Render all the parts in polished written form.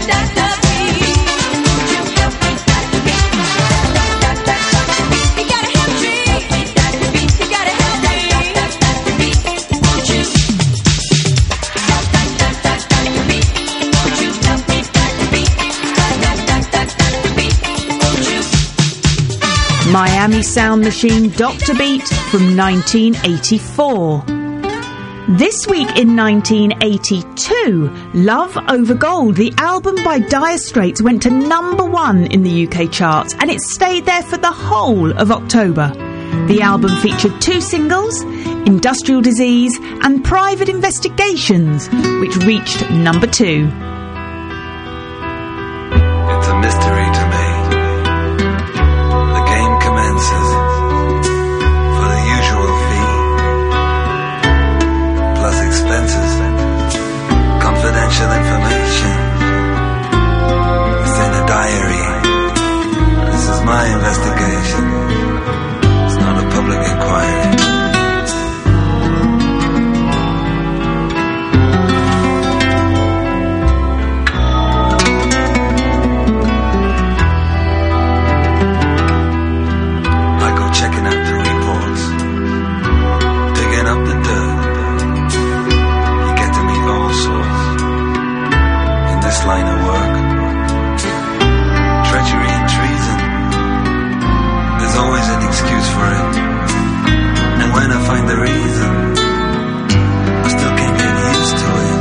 Miami Sound Machine, Dr. Beat from 1984. This week in 1982, Love Over Gold, the album by Dire Straits, went to number 1 in the UK charts and it stayed there for the whole of October. The album featured 2 singles, Industrial Disease and Private Investigations, which reached number 2. It's a mystery to me. For the usual fee, plus expenses, confidential information. It's in a diary. This is my investigation. It's not a public inquiry. Line of work, treachery and treason. There's always an excuse for it, and when I find the reason, I still can't get used to it.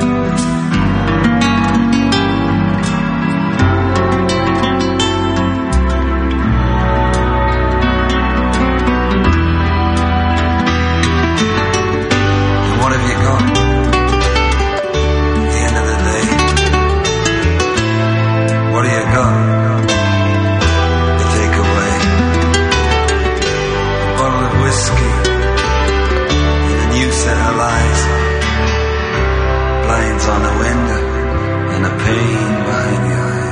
And what have you got? What do you got? The takeaway. A bottle of whiskey and a new set of lies. Blinds on the window and a pain behind the eyes.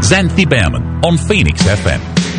Xanthi Behrman on Phoenix FM.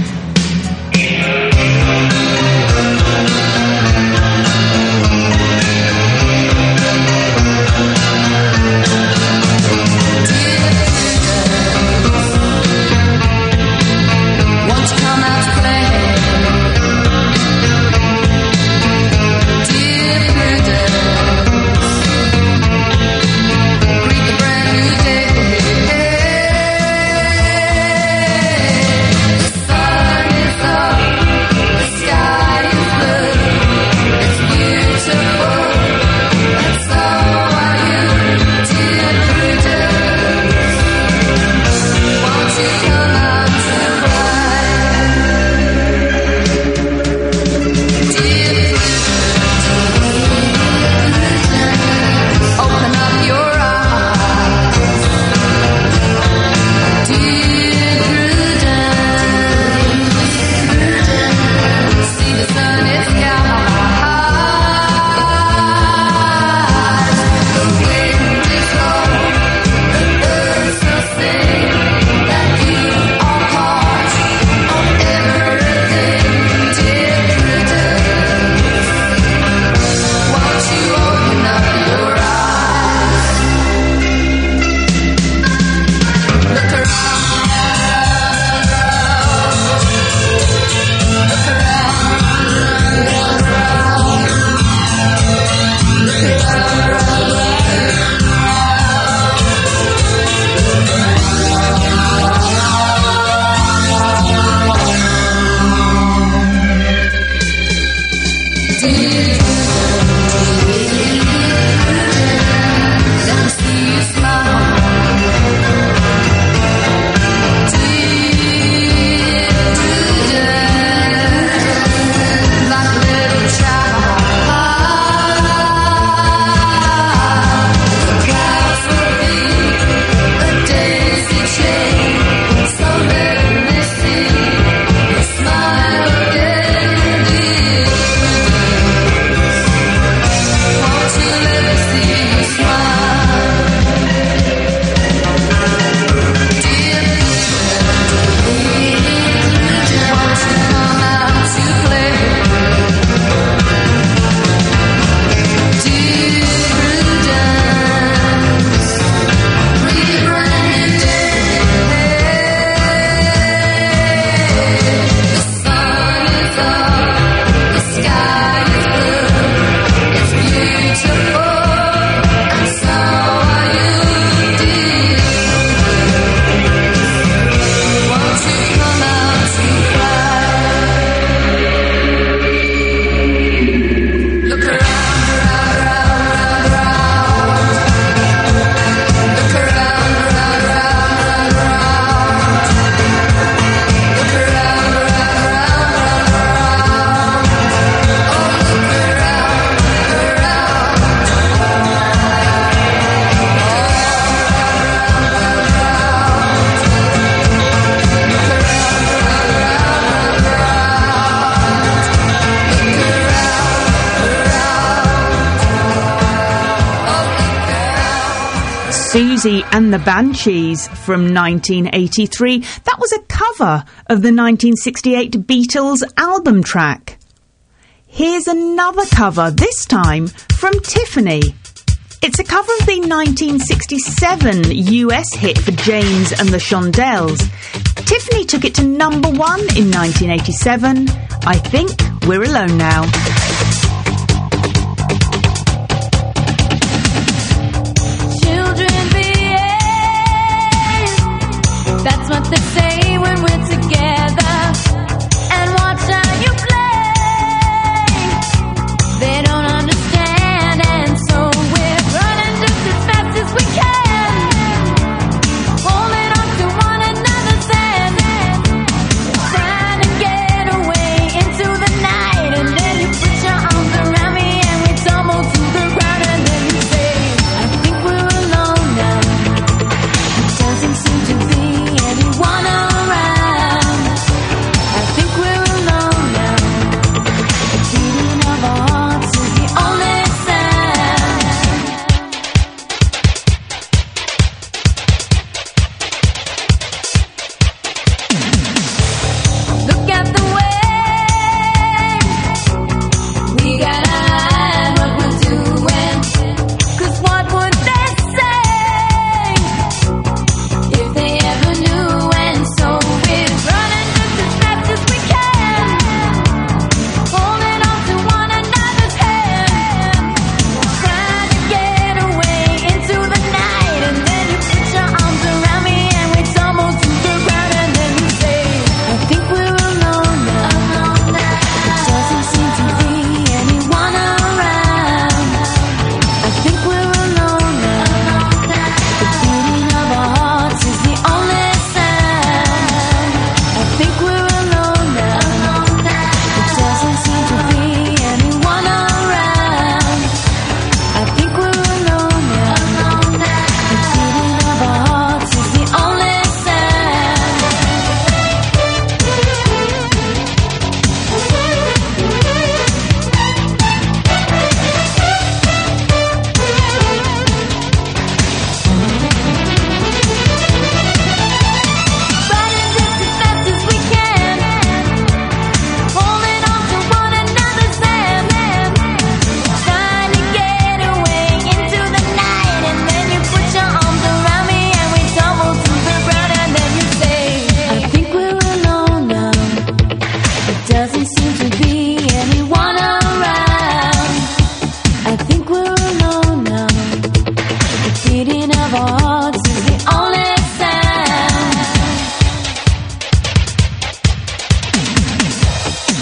Susie and the Banshees from 1983. That was a cover of the 1968 Beatles album track. Here's another cover, this time from Tiffany. It's a cover of the 1967 US hit for James and the Shondells. Tiffany took it to number 1 in 1987. I Think We're Alone Now. That's what they say when we're together. And watch how you play. They don't understand, and so we're running just as fast as we can, holding on to one another's hand, trying to get away into the night. And then you put your arms around me and we tumble to the ground. And then you say, I think we're alone now. It doesn't seem to be anyone around.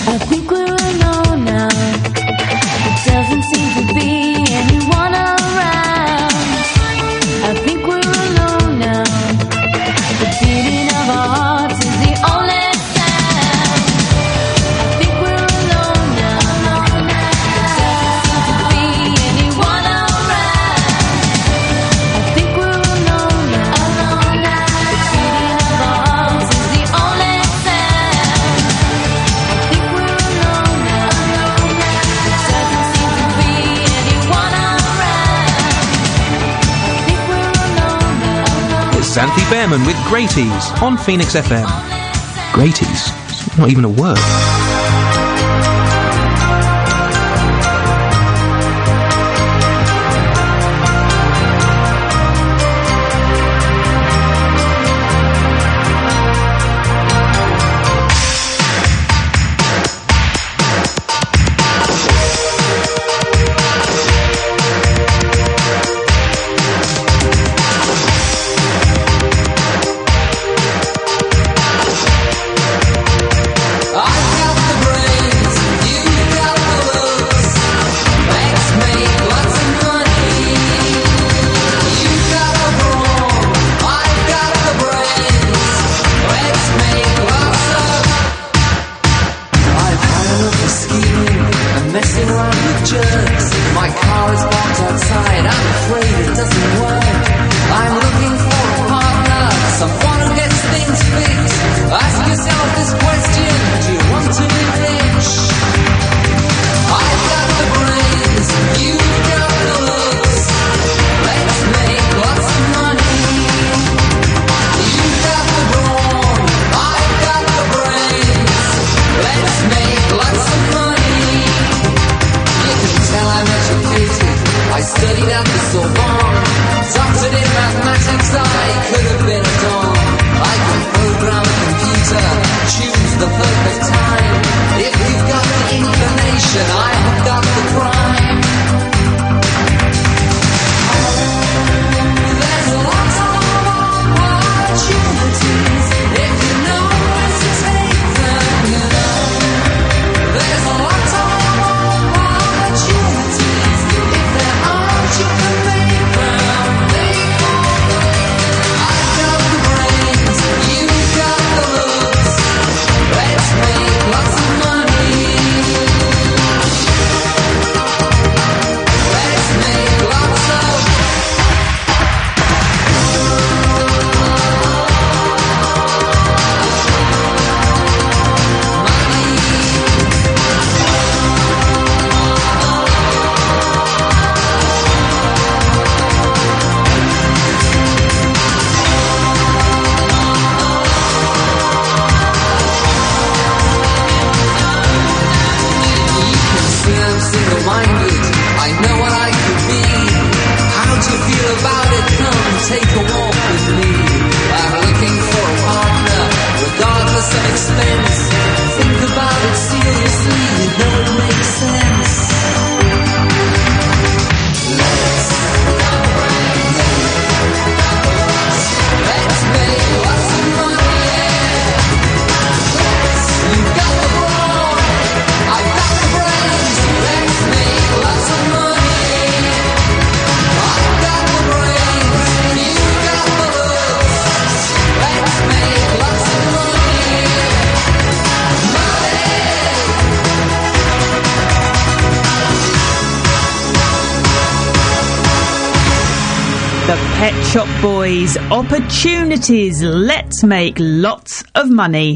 I think we're alone now. There doesn't seem to be anyone around. I think we're alone now. The beating of our hearts is the only sound. I think we're alone now. There doesn't seem to be anyone around. I think we're alone now. The beating of our hearts is the only sound. I think we're alone now. There doesn't seem to be anyone around. I think we're alone now. It's Xanthi Behrman with Greaties on Phoenix FM. Greaties? It's not even a word. Pet Shop Boys, Opportunities, let's make lots of money.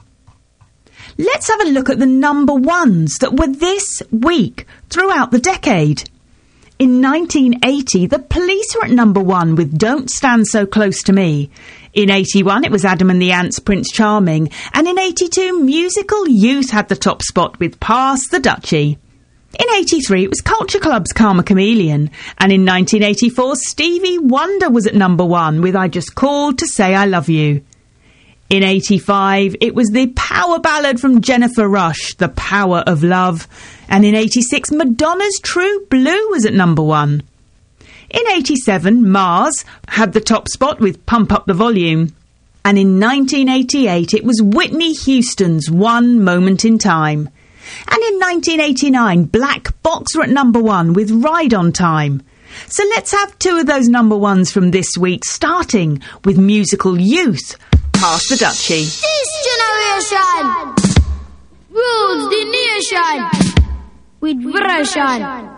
Let's have a look at the number ones that were this week throughout the decade. In 1980, the Police were at number one with Don't Stand So Close to Me. In 81, it was Adam and the Ants' Prince Charming. And in 82, Musical Youth had the top spot with Pass the Duchy. In 83, it was Culture Club's Karma Chameleon. And in 1984, Stevie Wonder was at number one with I Just Called to Say I Love You. In 85, it was the power ballad from Jennifer Rush, The Power of Love. And in 86, Madonna's True Blue was at number one. In 87, Mars had the top spot with Pump Up the Volume. And in 1988, it was Whitney Houston's One Moment in Time. And in 1989, Black Box were at number 1 with Ride on Time. So let's have 2 of those number 1s from this week, starting with Musical Youth, Pass the Dutchie. This generation rules the nation with version.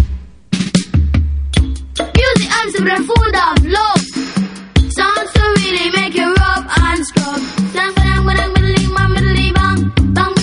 Music and some food of love. Songs to really make you rub and scrub. Bang bang bang bang bang bang bang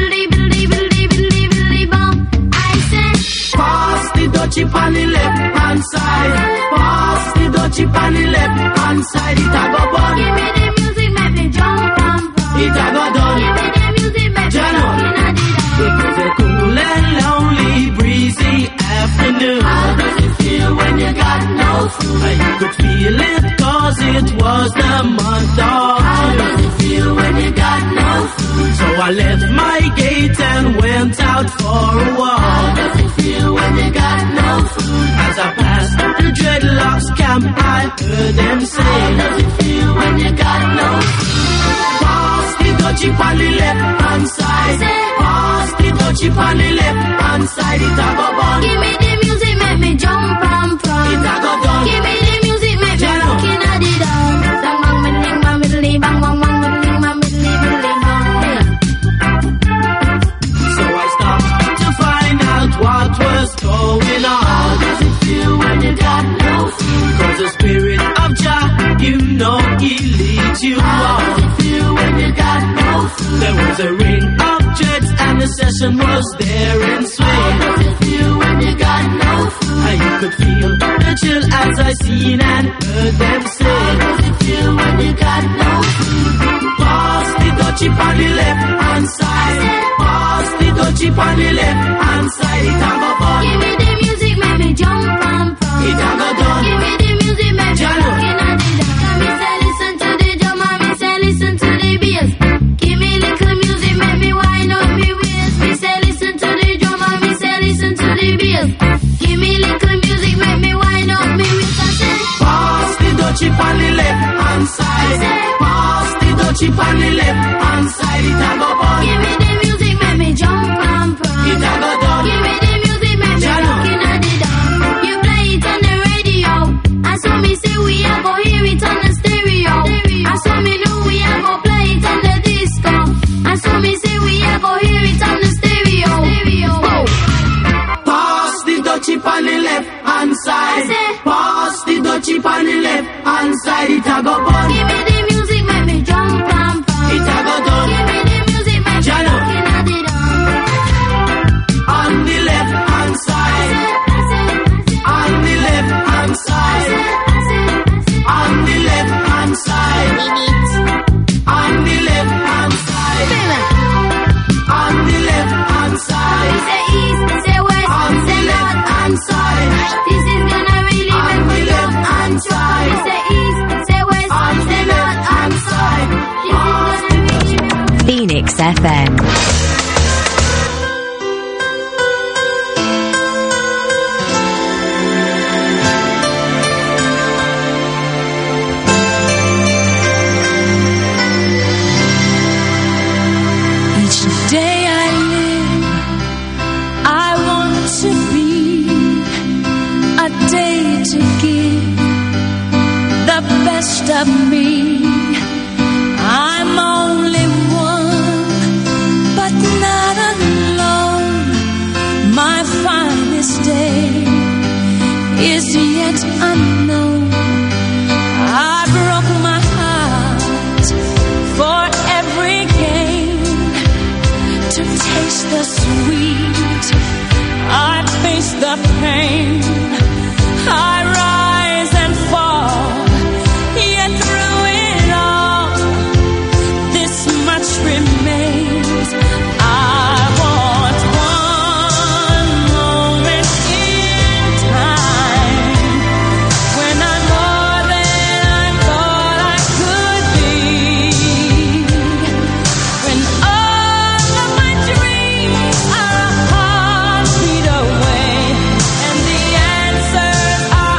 bang. I say, pass the dutchie on the left hand side. Pass the dutchie on the left hand side. It a go bun. Give me the music, make me jump and pump. It a go done. Give me the music, make me jump in the it was a cool and lonely, breezy afternoon. How does it feel when you got no food? I could feel it cause it was the month of How June. does it feel when you got no food? So I left my gate and went out for a walk. How does it feel when you got no food? As I passed the dreadlocks camp, I heard them say, How does it feel when you got no food? pass the dutchie on the left hand side. Pass the dutchie on the left hand side. It a go bun. Give me the music, make me jump and prance. It a go done. Give me the music, make me Jano. looking at the dance. Bang bang middling bang middling bang bang bang middling bang middling bang. So I stopped to find out what was going on. How does it feel when you got no food? Cause the spirit of Jah, you know he leads you How does on. it feel when you got no food? There was a ring of dreads and the session was there in How swing. does it feel when you got no food? And you could feel the chill as I seen and heard them How say, does it feel when you got no food? pass the dutchie on the left hand side. Pass the dutchie on the left hand side. It a go bun. Give me the music, make me jump and prance. It a go done. Give me the music, make me Jano. looking at the dance. Me say listen to the drum and me say listen to the bass. Give me little music, make me wind up me waist. Me say listen to the drum and me say listen to the bass. Give me little music, make me wind up me waist. I say, Pass the dutchie on the left hand side. Pass the dutchie on the left hand side. It a go bun. give me the music, make me jump and prance. It a go done. Give me the music, make me Jano. looking at the dance. You play it on the radio. I saw me say we a go hear it on the stereo. I saw me know we a go play it on the disco. I saw me say we a go hear it on the stereo. Oh. Pass the dutchie on the left hand side. Pass the dutchie on the left hand side. It a go bun. Give me the music, make me jump and prance. It a go done. Give me the music, make me Jano. looking at the dance. On the left hand side. On the left hand side. On the left hand side. On the left hand side. On the left hand side. Say east, say west, On the say left north. hand side. This is gonna really On make me the jump left and hand try. side. Say east, say west, On the say left north hand and side. south. This is gonna make me Phoenix FM. Each day I live, I want to be a day to give the best of me. I'm only one, but not alone. My finest day is yet unknown. I broke my heart for every gain. To taste the sweet, I face the pain. I rise and fall, yet through it all, this much remains. I want one moment in time when I'm more than I thought I could be. When all of my dreams are a heartbeat away, and the answers are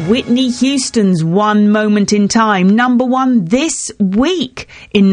Whitney Houston's One Moment in Time, number one this week in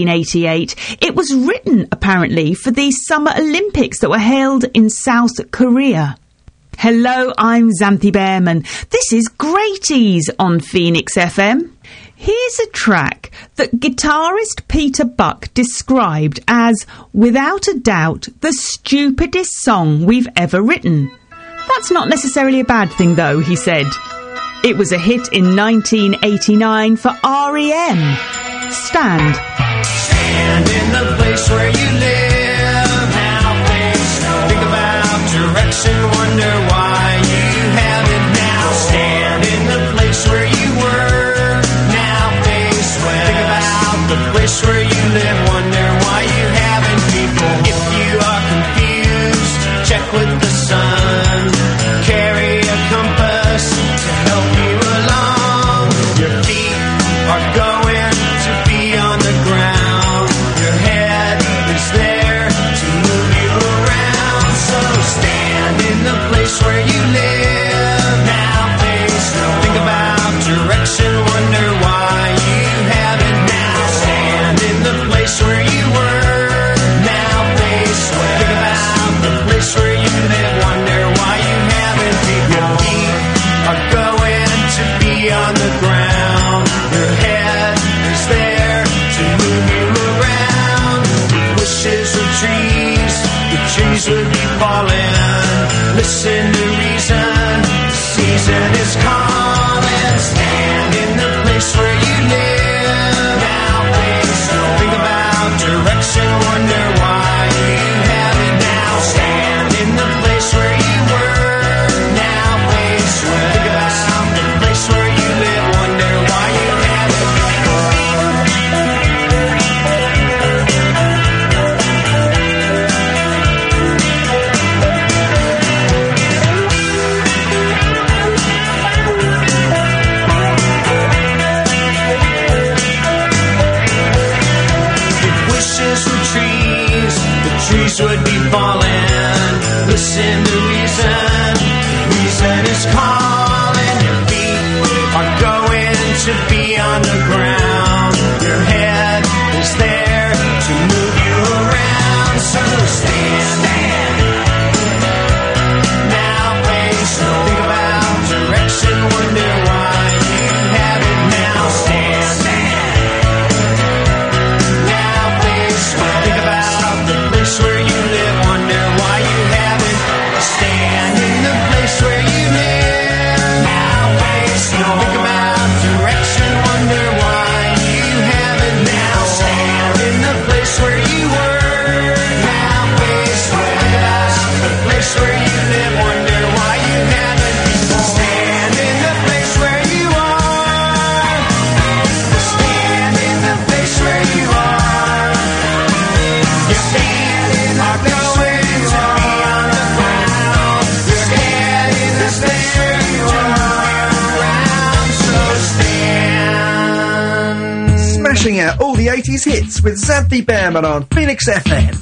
1988. It was written, apparently, for the Summer Olympics that were held in South Korea. Hello, I'm Xanthi Behrman. This is Greaties on Phoenix FM. Here's a track that guitarist Peter Buck described as, without a doubt, the stupidest song we've ever written. That's not necessarily a bad thing, though, he said. It was a hit in 1989 for R.E.M. Stand. Stand in the place where you live. Now face, think about direction, wonder why you have it now. Stand in the place where you were. Now face, think about the place where you live, wonder why you haven't people. If you are confused, check with the sun. Carry a compass to help you along. Your feet are going to be on the ground. Your head is there to move you around. So stand in the place where you live. Now face, think about direction, wonder why you haven't now. Stand in the place where you were. Now face, think about the place where you live, wonder why you haven't. Your feet are going to be on the ground. Your head is there to move you around. Wishes were trees, the trees would be falling. Listen to reason, the season is calling. Stand in the place where you live. Now face, think about direction, wonder why you have it now. Stand in the place where you were. Now face, think about the place where you live, wonder why you have it. If wishes were trees, the trees would be falling. Listen to reason, reason is calling. Your feet are going to be on the ground. Your head is there to move you around. So stand. Now face, think about direction, wonder why you have it now. Stand. Now face, think about the place where you live, wonder why you haven't. Stand in the place where you live. Now face, think about direction, wonder why you haven't now. Stand in the place where you were. Now face, think about the place where you live, wonder why you haven't. Stand in the place where you are. Stand in the place where you are. Your feet are going to be on the ground. Your head is there to move around. So stand. Smashing out all the 80s hits with Xanthi Behrman on Phoenix FM.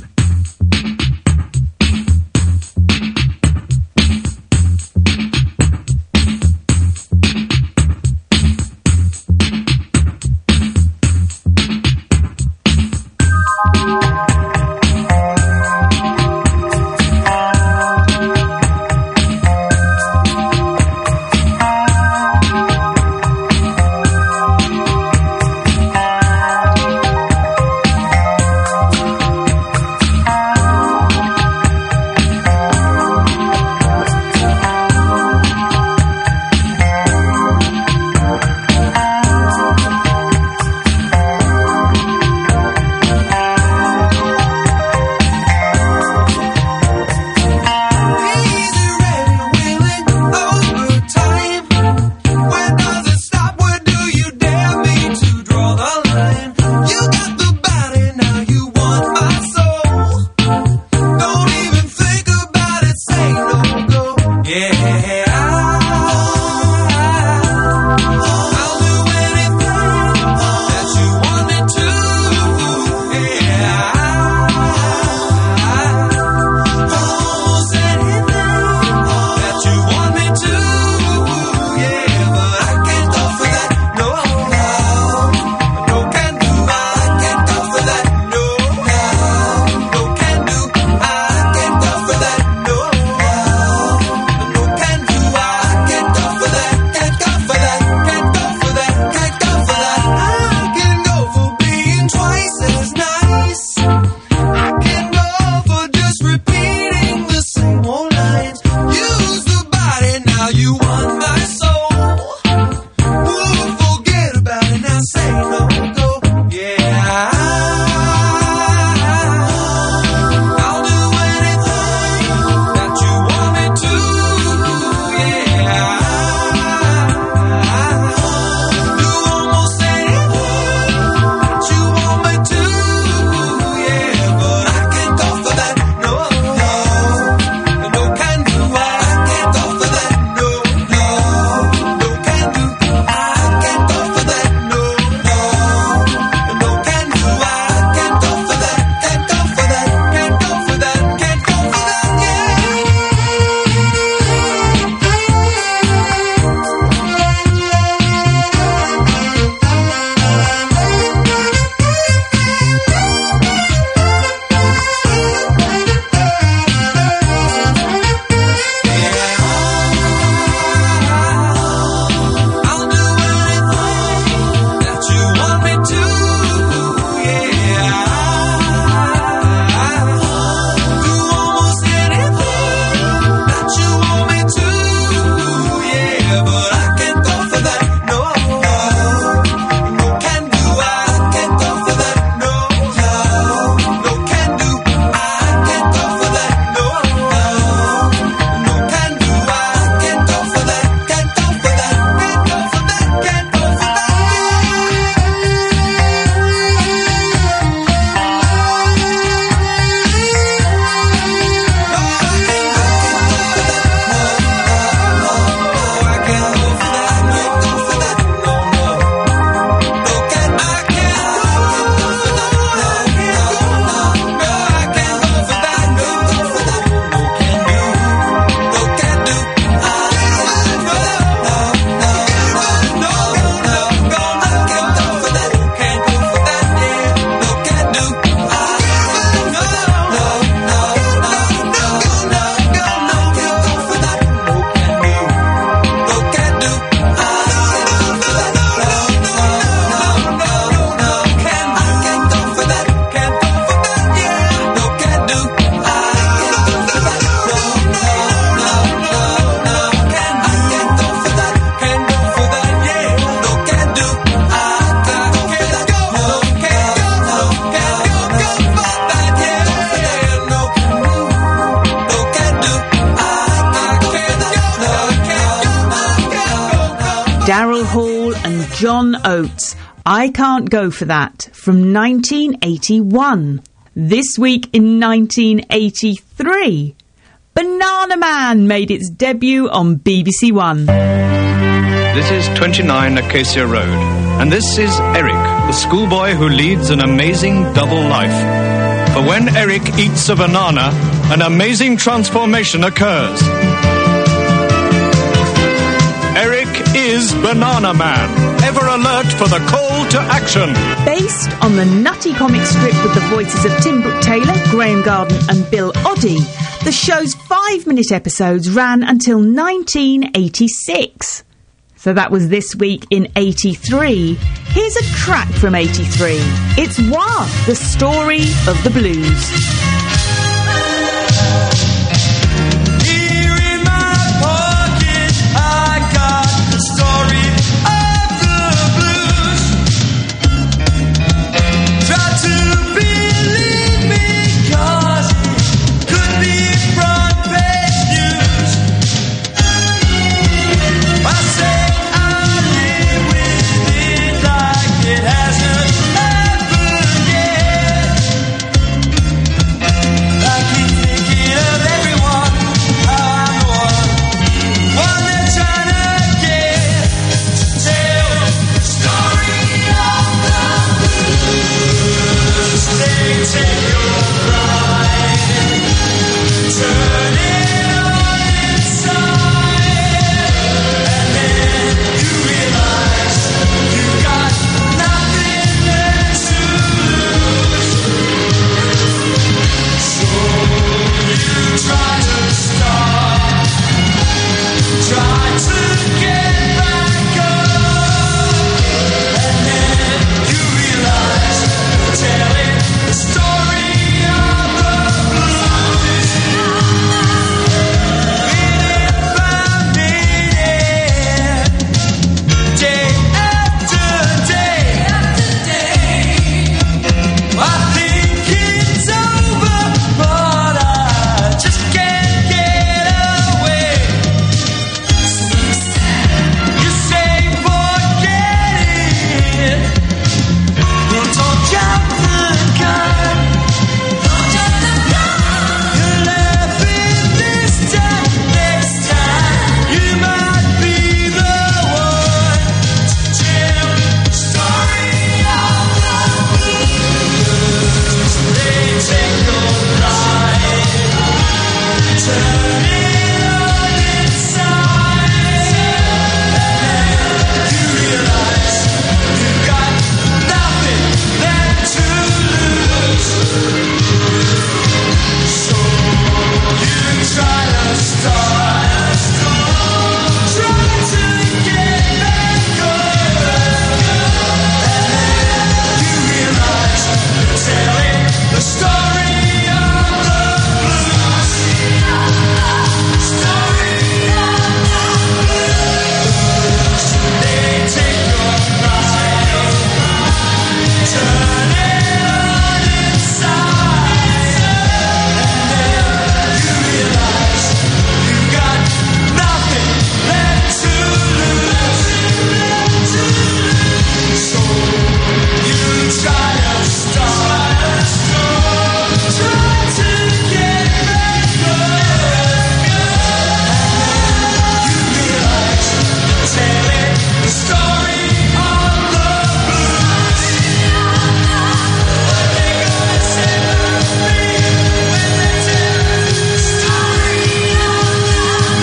Fitzgerald Hall and John Oates. I Can't Go For That, from 1981. This week in 1983, Banana Man made its debut on BBC One. This is 29 Acacia Road, and this is Eric, the schoolboy who leads an amazing double life. For when Eric eats a banana, an amazing transformation occurs. Eric is Banana Man, ever alert for the call to action. Based on the nutty comic strip with the voices of Tim Brooke Taylor, Graham Garden and Bill Oddie, the show's 5-minute episodes ran until 1986. So that was this week in 83. Here's a track from 83. It's Wah, the story of the blues. Here in my pocket, I got the story of the blues. Try to believe me, 'cause it could be front page news. I say I live with it like it hasn't happened yet. I keep thinking of everyone I'm the one they're trying to get to tell the story of the blues. They take your pride, turn it on inside, and then you realize you got nothing left to lose. So you try to stop, try to get back up, and then you realize you're telling the story of the blues. Minute by minute, day after day, I think it's over, but I just can't get away. You say forget it, well, don't jump the gun. You're laughing this time, next time you might be the one to tell the story of the blues. They take your pride, turn it on inside, and you realize you've got nothing left to lose. So you try to start, try to get back up, and you realize you're telling the story of the blues. Story of the blues. They take your pride, turn it on inside, and then you realize you've got nothing left to lose. So you try to start, try to get back up, and you realize you're telling the story of the blues. What they gonna say about me when they tell the story of the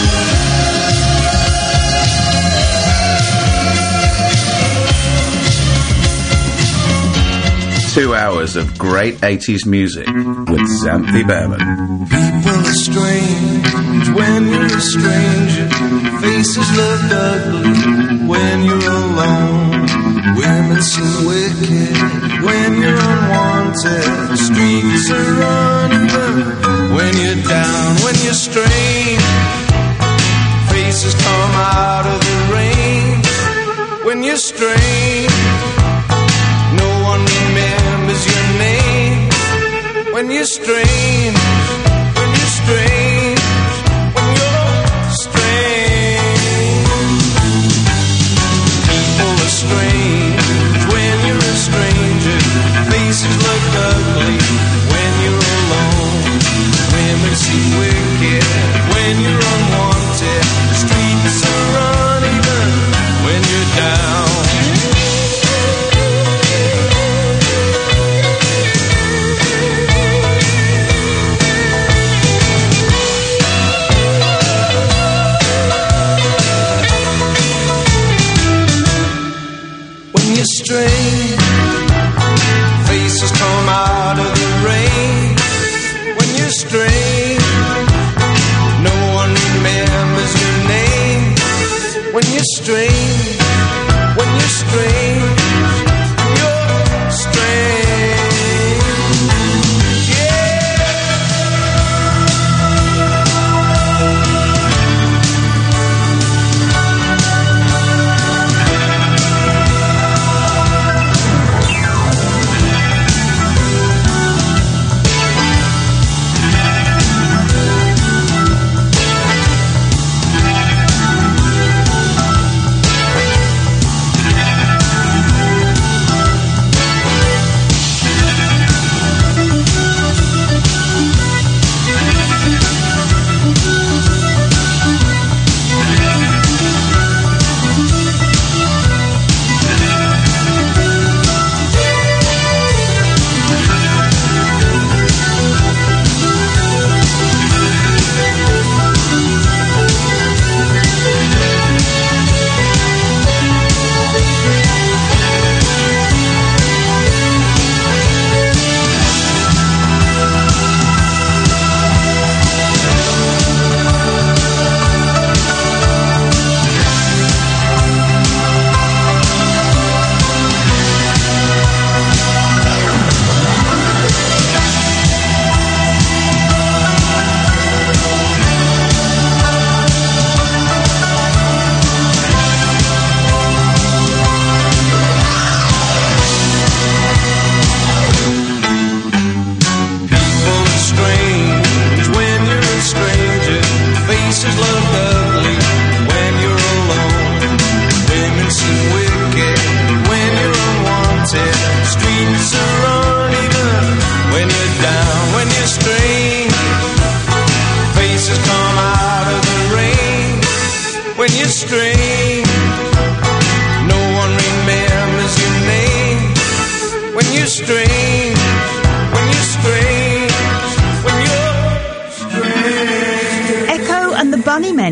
blues? 2 hours of great 80s music with Xanthi Behrman. People are strange when you're a stranger. Faces look ugly when you're alone. Women seem wicked when you're unwanted. Streets are uneven when you're down, when you're strange. Faces come out of the rain when you're strange. No one remembers your name when you're strange. When you're strange. When you're strange.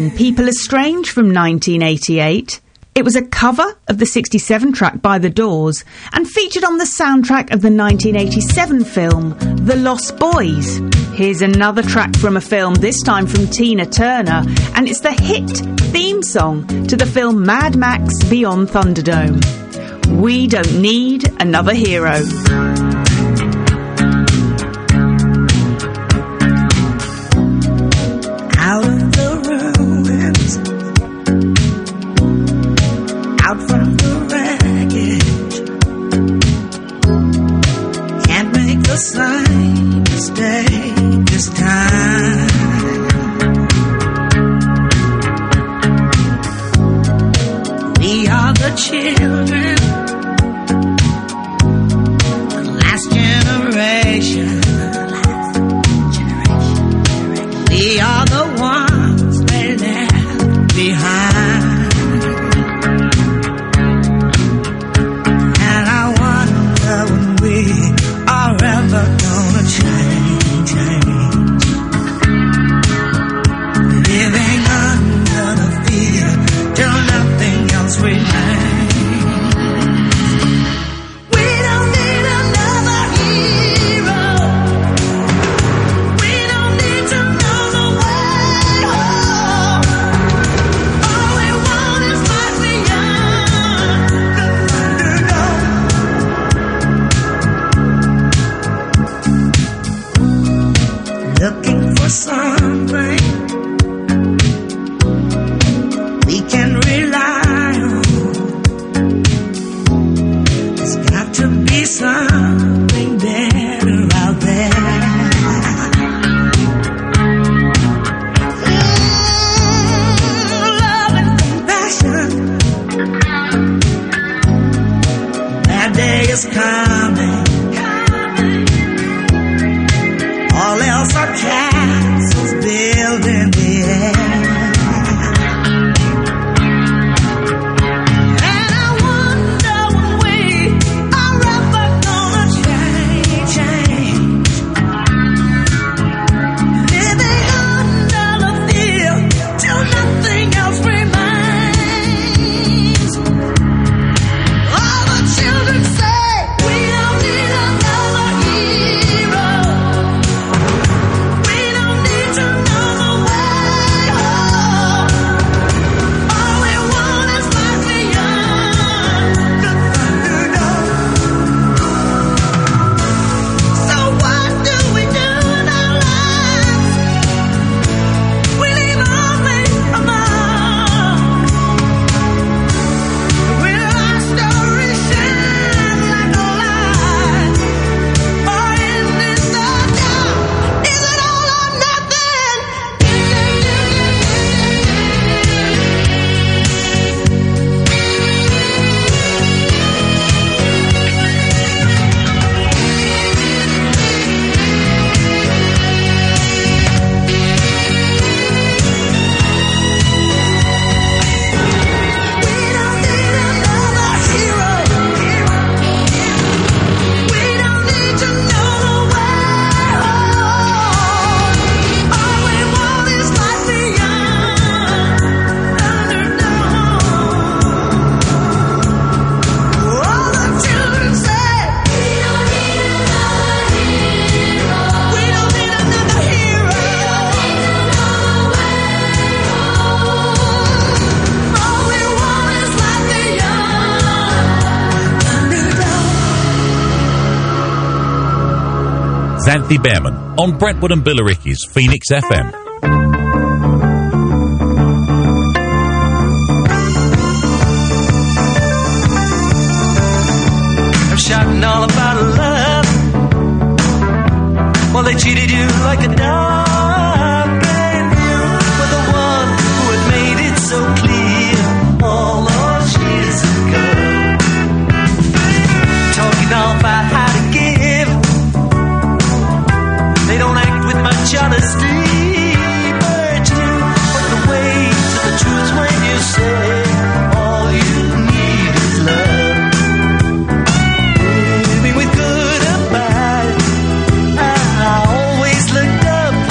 song People Are Strange from 1988. It was a cover of the 67 track by The Doors and featured on the soundtrack of the 1987 film The Lost Boys. Here's another track from a film, this time from Tina Turner, and it's the hit theme song to the film Mad Max Beyond Thunderdome. We Don't Need Another Hero. Out of the ruins, out from the wreckage, can't make the same mistake this time. We are the children, the last generation. We are the ones they left behind. And I wonder when we are ever gonna change. Living under the fear till nothing else remains. We don't need another hero. We don't need to know the way home. All we want is life beyond the Thunderdome. Looking for something we can rely on. There's got to be something better out there. Love and compassion. That day is coming. All else are castles built in the air. And I wonder when we are ever gonna change. Living under the fear till nothing else remains. All the children say we don't need another hero. We don't need to know the way home. All we want is life beyond the Thunderdome. So what do we do in our lives? We leave only a mark. Will our story shine like a light? Or in this dark, is it all or nothing? We don't need another hero. We don't need to know the way home. All we want is life beyond Thunderdome. All the children say we don't need another hero. We don't need another hero. All we want is life beyond Thunderdome. Xanthi Behrman on Brentwood and Billericay's Phoenix FM. I'm shouting all about love. Well, they treated you like a dog, and you were the one who had made it so clear all those years ago. Talking all about how to give. They don't act with much honesty, but you put the weight to the truth when you say all you need is love. Baby, with good or bad, I always looked up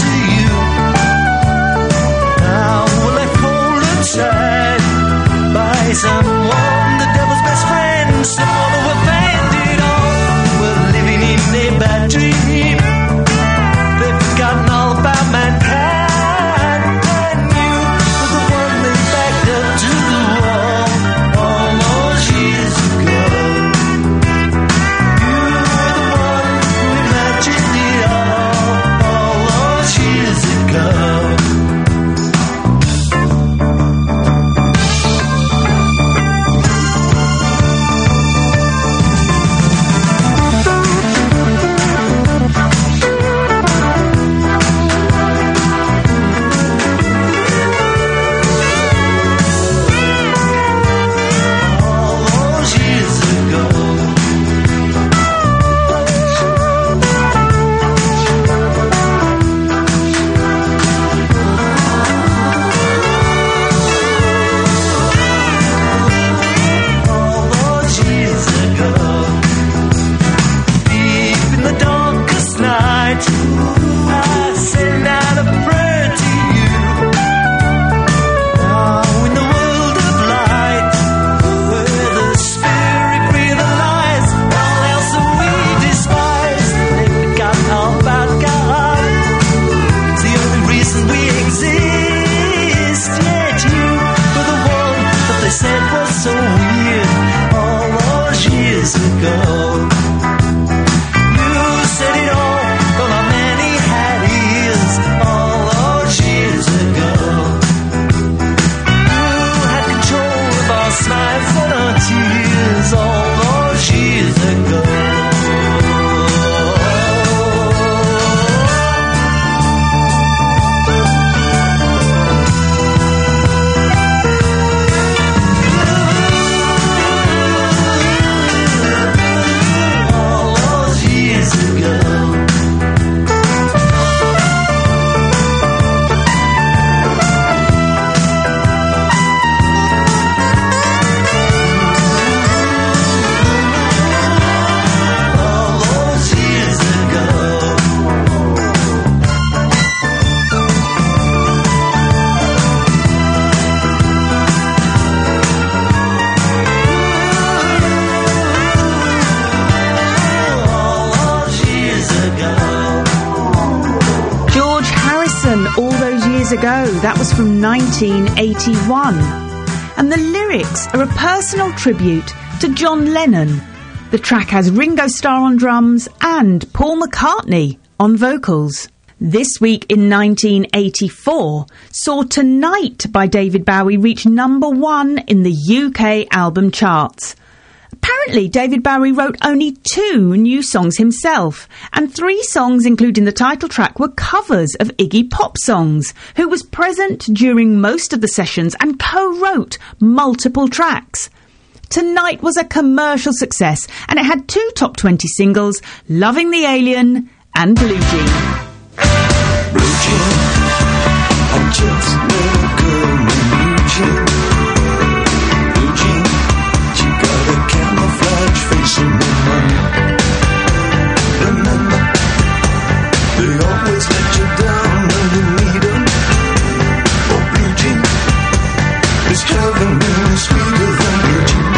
years ago. That was from 1981. And the lyrics are a personal tribute to John Lennon. The track has Ringo Starr on drums and Paul McCartney on vocals. This week in 1984 saw Tonight by David Bowie reach number 1 in the UK album charts. Apparently, David Bowie wrote only 2 new songs himself, and 3 songs, including the title track, were covers of Iggy Pop songs, who was present during most of the sessions and co-wrote multiple tracks. Tonight was a commercial success, and it had 2 top 20 singles, Loving the Alien and Blue Jean. Blue Jean, I just met a girl named Blue Jean. Blue Jean, she got a camouflage face and no money. Remember, they always let you down when you need them. Oh, Blue Jean, it's heaven really sweeter than Blue Jean.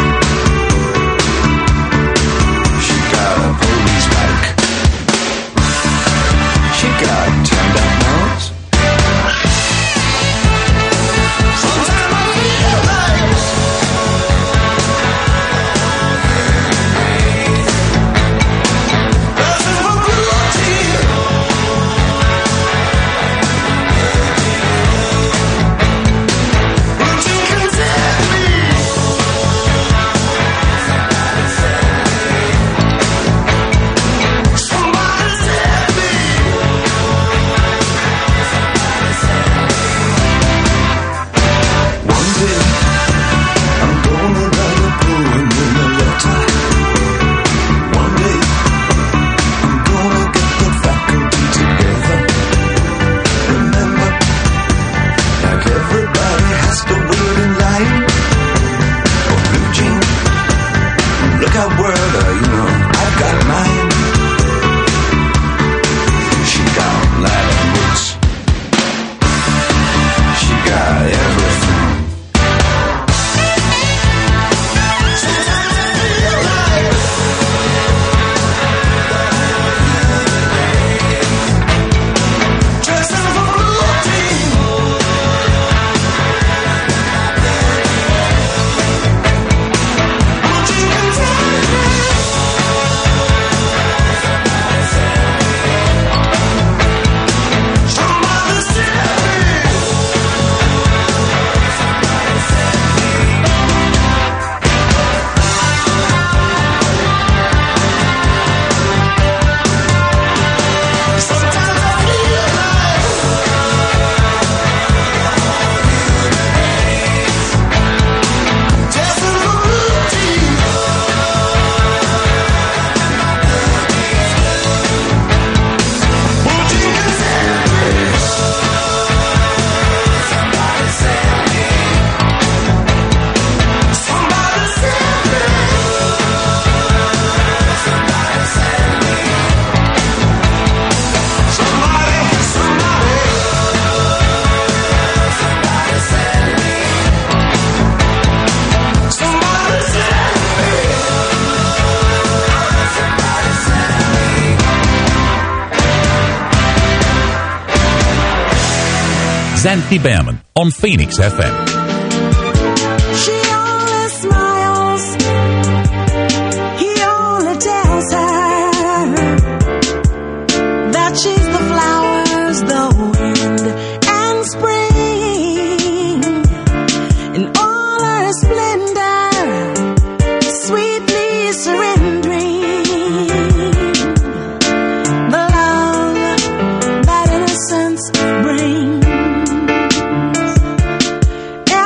She got a police bike. She got turned up nose. Sometimes I feel like there's no cruelty. But you can tell me. Somebody tell me. One day, I'm gonna write a poem in a letter. One day, I'm gonna get the faculty together. Remember, like everybody has the word in line. Oh, Blue Jean, look out, world, I've got mine. She got Latin roots. She got everything. Sometimes I feel like dressing for Blue Jean. But you can tell me. Somebody tell me. Sometimes I feel like dancing for Blue Jean. But you can tell me. Somebody tell me. Xanthi Behrman on Phoenix FM. She only smiles. He only tells her that she's the flowers, the wind, and spring in all her splendor, sweetly surrendering the love that innocence brings.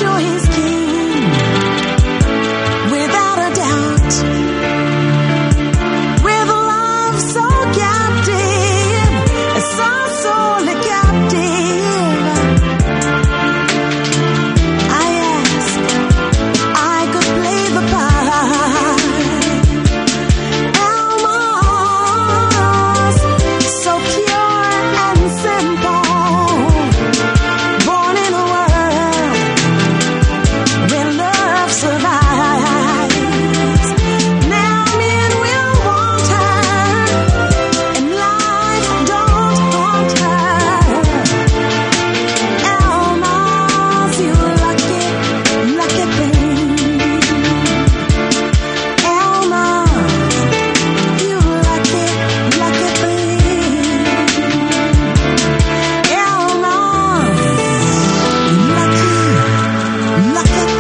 sure he's keen, without a doubt. With a love so captive, so sorely captive, I asked I could play the part. Almost so pure and simple, born in a world where love survives. Now men will want her, and life don't haunt her. Almost, you lucky, lucky thing. Almost, you lucky, lucky thing. Almost, lucky, lucky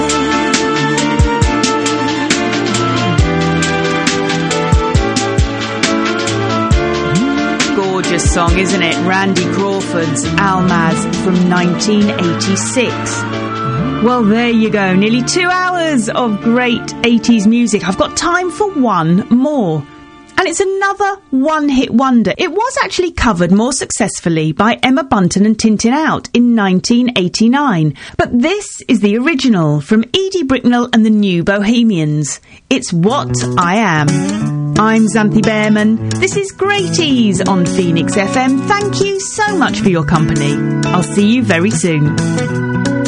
Gorgeous song, isn't it? Randy Crawford's Almaz from 1986. Well, there you go. Nearly 2 hours of great 80s music. I've got time for one more. And it's another one-hit wonder. It was actually covered more successfully by Emma Bunton and Tintin Out in 1989. But this is the original from Edie Bricknell and the New Bohemians. It's What I Am. I'm Xanthi Behrman. This is Greaties on Phoenix FM. Thank you so much for your company. I'll see you very soon.